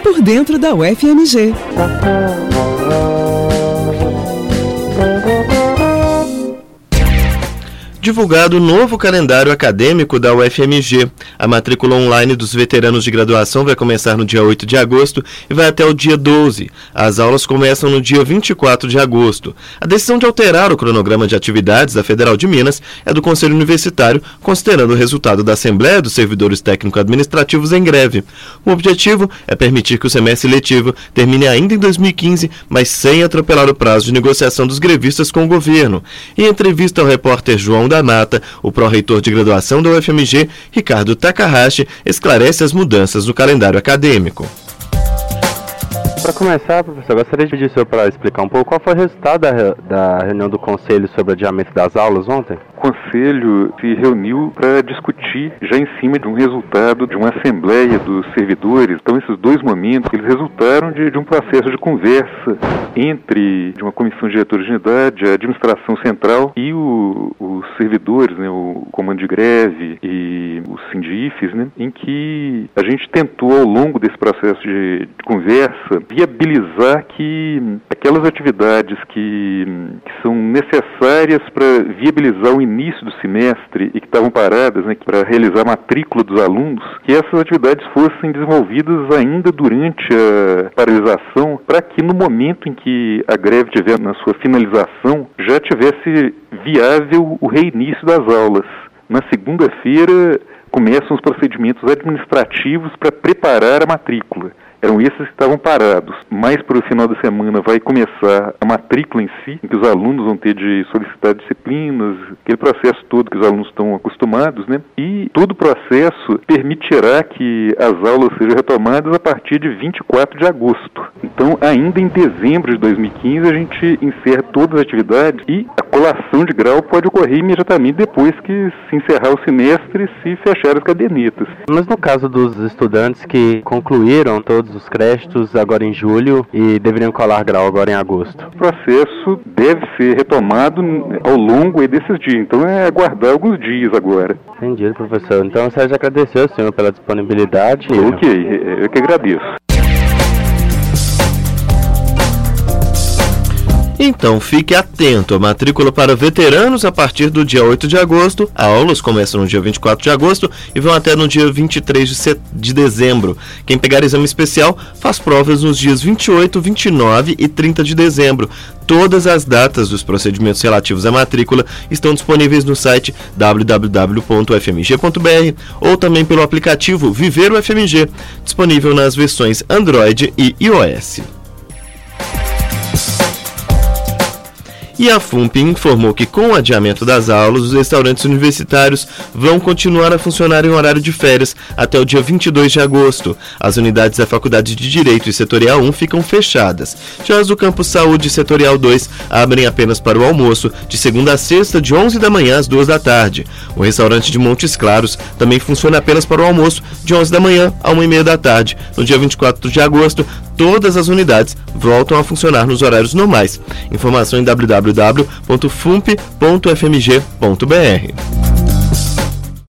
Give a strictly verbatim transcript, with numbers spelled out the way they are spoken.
por dentro da U F M G. Divulgado o novo calendário acadêmico da U F M G. A matrícula online dos veteranos de graduação vai começar no dia oito de agosto e vai até o dia doze. As aulas começam no dia vinte e quatro de agosto. A decisão de alterar o cronograma de atividades da Federal de Minas é do Conselho Universitário, considerando o resultado da Assembleia dos Servidores Técnico-Administrativos em greve. O objetivo é permitir que o semestre letivo termine ainda em dois mil e quinze, mas sem atropelar o prazo de negociação dos grevistas com o governo. Em entrevista ao repórter João da Mata, o pró-reitor de graduação da U F M G, Ricardo Takahashi, esclarece as mudanças no calendário acadêmico. Para começar, professor, gostaria de pedir o senhor para explicar um pouco qual foi o resultado da, da reunião do Conselho sobre o adiamento das aulas ontem? O Conselho se reuniu para discutir já em cima de um resultado de uma Assembleia dos Servidores. Então, esses dois momentos, eles resultaram de, de um processo de conversa entre de uma comissão de diretores de unidade, a administração central e o, os servidores, né, o comando de greve e os sindifes, né, em que a gente tentou, ao longo desse processo de, de conversa, viabilizar que aquelas atividades que, que são necessárias para viabilizar o início do semestre e que estavam paradas, né, para realizar a matrícula dos alunos, que essas atividades fossem desenvolvidas ainda durante a paralisação, para que no momento em que a greve estiver na sua finalização, já tivesse viável o reinício das aulas. Na segunda-feira começam os procedimentos administrativos para preparar a matrícula. Eram esses que estavam parados. Mais para o final da semana vai começar a matrícula em si, em que os alunos vão ter de solicitar disciplinas, aquele processo todo que os alunos estão acostumados, né? E todo o processo permitirá que as aulas sejam retomadas a partir de vinte e quatro de agosto. Então, ainda em dezembro de dois mil e quinze, a gente encerra todas as atividades e a colação de grau pode ocorrer imediatamente depois que se encerrar o semestre e se fechar as cadernetas. Mas no caso dos estudantes que concluíram todos os créditos agora em julho e deveriam colar grau agora em agosto? O processo deve ser retomado ao longo desses dias, então é aguardar alguns dias agora. Entendi, professor. Então, eu só agradecer ao senhor pela disponibilidade. Ok, eu que agradeço. Então fique atento, a matrícula para veteranos a partir do dia oito de agosto, aulas começam no dia vinte e quatro de agosto e vão até no dia vinte e três de dezembro. Quem pegar exame especial faz provas nos dias vinte e oito, vinte e nove e trinta de dezembro. Todas as datas dos procedimentos relativos à matrícula estão disponíveis no site w w w ponto u f m g ponto b r ou também pelo aplicativo Viver U F M G, disponível nas versões Android e iOS. E a FUNP informou que com o adiamento das aulas, os restaurantes universitários vão continuar a funcionar em horário de férias até o dia vinte e dois de agosto. As unidades da Faculdade de Direito e Setorial um ficam fechadas. Já as do Campus Saúde e Setorial dois abrem apenas para o almoço, de segunda a sexta, de onze da manhã às duas da tarde. O restaurante de Montes Claros também funciona apenas para o almoço, de onze da manhã a uma e meia da tarde. No dia vinte e quatro de agosto, todas as unidades voltam a funcionar nos horários normais. Informação em w w w ponto fump ponto f m g ponto b r.